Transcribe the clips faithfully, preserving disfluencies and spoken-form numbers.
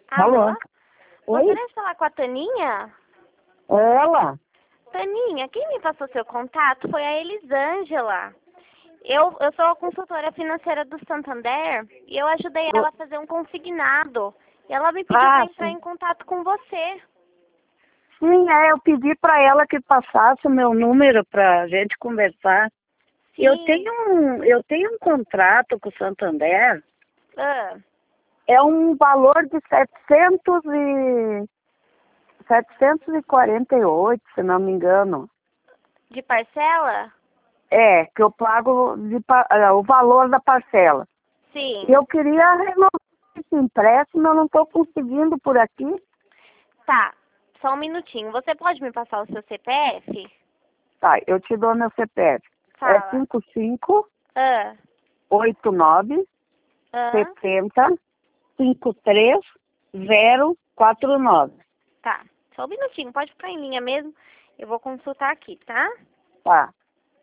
Alô? Alô? Oi? Gostaria de falar com a Taninha? Ela? Taninha, quem me passou seu contato foi a Elisângela. Eu, eu sou a consultora financeira do Santander e eu ajudei ela a fazer um consignado. E ela me pediu para Ah, entrar sim. em contato com você. Sim, é, eu pedi para ela que passasse o meu número para a gente conversar. Eu Sim. tenho um, eu tenho um contrato com o Santander, Ah, é um valor de setecentos e setecentos e quarenta e oito, se não me engano. de parcela? É, que eu pago de, pa- ah, o valor da parcela. Sim. Eu queria renovar esse empréstimo, eu não estou conseguindo por aqui. Tá, só um minutinho. Você pode me passar o seu C P F? Tá, eu te dou meu C P F. É Fala. cinco cinco Ah, oito nove ah, setenta cinco três zero quatro nove. tá. Só um minutinho, pode ficar em linha mesmo. Eu vou consultar aqui, tá? Tá.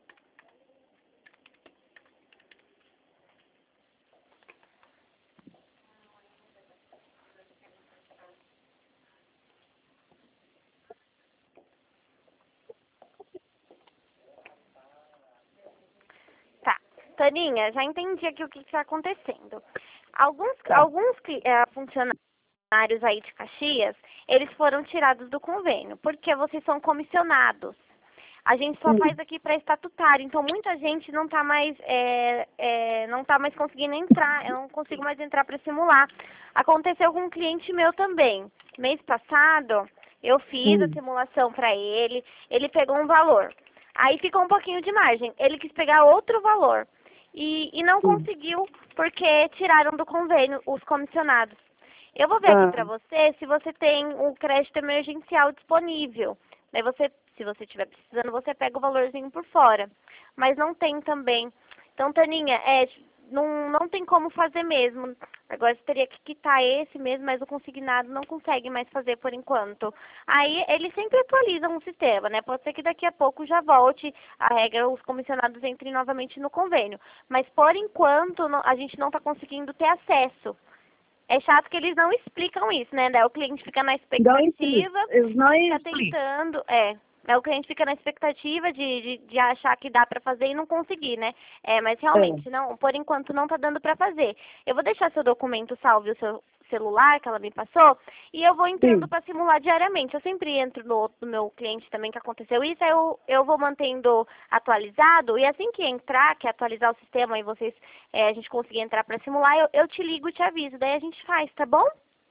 Tá. Taninha, já entendi aqui o que está acontecendo. Alguns, Tá. alguns cli- eh, funcionários aí de Caxias, eles foram tirados do convênio, porque vocês são comissionados. A gente só Sim. faz aqui para estatutário, então muita gente não está mais, é, é, não tá mais conseguindo entrar, eu não consigo mais entrar para simular. Aconteceu com um cliente meu também. Mês passado, eu fiz a Sim. simulação para ele, ele pegou um valor. Aí ficou um pouquinho de margem. Ele quis pegar outro valor. E, e não Sim. conseguiu porque tiraram do convênio os comissionados. Eu vou ver aqui Ah, para você se você tem o crédito emergencial disponível. Daí você, se você estiver precisando, você pega o valorzinho por fora. Mas não tem também. Então, Taninha, é, não, não tem como fazer mesmo. Agora você teria que quitar esse mesmo, mas o consignado não consegue mais fazer por enquanto. Aí eles sempre atualizam o sistema, né? Pode ser que daqui a pouco já volte a regra, os comissionados entrem novamente no convênio. Mas por enquanto não- a gente não está conseguindo ter acesso. É chato que eles não explicam isso, né? Daí o cliente fica na não explica. expectativa, Eles não fica explicam. tentando, é. Aí o cliente fica na expectativa de, de, de achar que dá pra fazer e não conseguir, né? É, mas É. realmente, não, por enquanto não tá dando pra fazer. Eu vou deixar seu documento salvo e o seu celular que ela me passou e eu vou entrando Sim. pra simular diariamente. Eu sempre entro no outro do meu cliente também que aconteceu isso, aí eu, eu vou mantendo atualizado e assim que entrar, que atualizar o sistema e vocês, é, a gente conseguir entrar pra simular, eu, eu te ligo e te aviso, daí a gente faz, tá bom?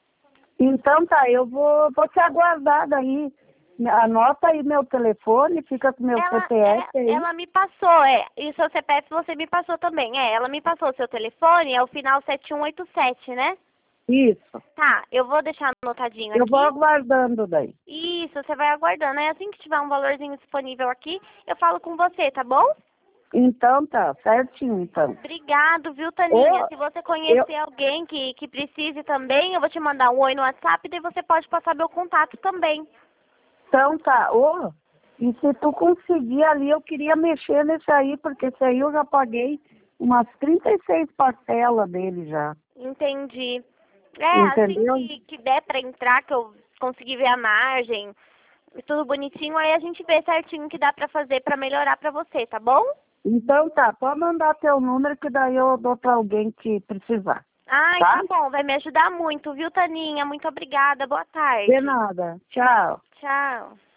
Então tá, eu vou, vou te aguardar daí. Anota aí meu telefone, fica com meu Ela, C P F é, aí. ela me passou, é. E o seu C P F você me passou também, é. Ela me passou o seu telefone, é o final sete um oito sete, né? Isso. Tá, eu vou deixar anotadinho Eu vou aqui. aguardando daí. Isso, você vai aguardando. Aí assim que tiver um valorzinho disponível aqui, eu falo com você, tá bom? Então tá, certinho então. Obrigado, viu, Taninha? Ou Se você eu, conhecer alguém que, que precise também, eu vou te mandar um oi no WhatsApp, e daí você pode passar meu contato também. então tá, ô, e se tu conseguir ali, eu queria mexer nesse aí, porque esse aí eu já paguei umas trinta e seis parcelas dele já. Entendi. É, assim Entendeu? que, que der pra entrar, que eu conseguir ver a margem, e tudo bonitinho, aí a gente vê certinho o que dá pra fazer pra melhorar pra você, tá bom? Então tá, pode mandar teu número que daí eu dou pra alguém que precisar. Ai, Tá? tá bom, vai me ajudar muito, viu, Taninha? Muito obrigada, boa De tarde. nada. Tchau. Tchau.